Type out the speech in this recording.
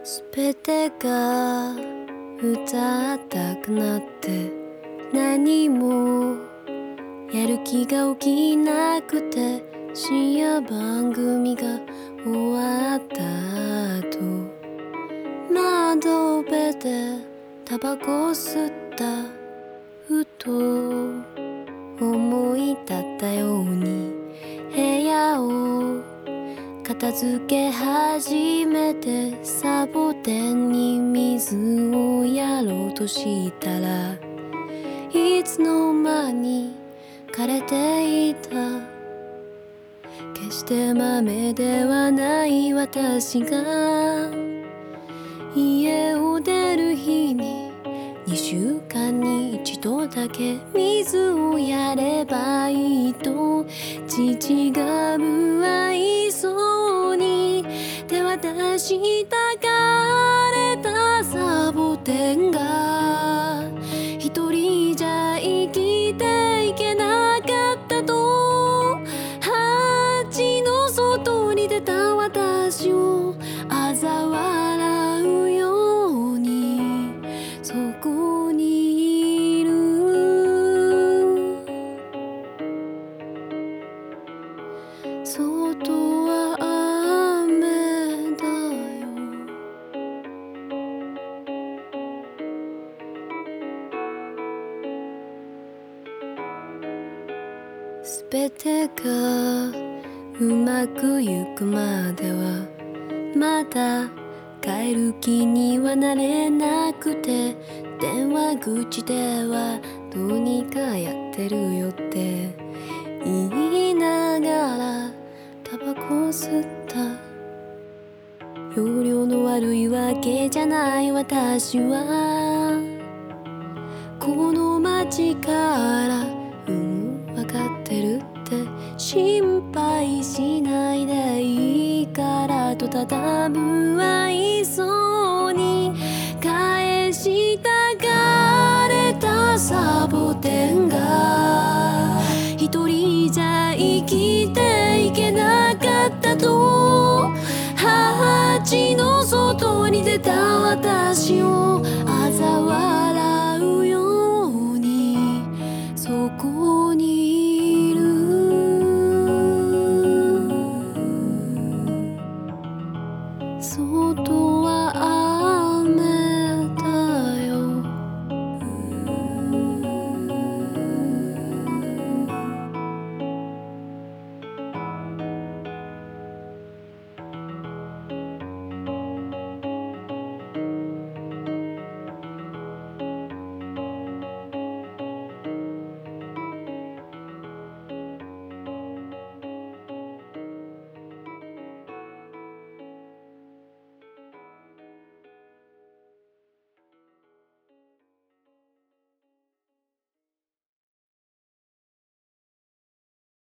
すべてが歌ったくなって何もやる気が起きなくて、深夜番組が終わった後、窓辺でタバコ吸った。ふと思い立ったように部屋を片付け始めて、サボテンに水をやろうとしたらいつの間に枯れていた。決して豆ではない私が家を出る日に2週間に1度だけ水をやればいいと、父が不愛想に手渡した枯れたサボテンが一人じゃ生きていけなかったと、鉢の外に出た私を嘲笑うようにそこにいる。外は雨だよ。すべてがうまくゆくまではまだ帰る気にはなれなくて、電話口ではどうにかやってるよって言いながらタバコ吸った。容量の悪いわけじゃない私はこの街からわかってるって心配しないでいいからとただ無愛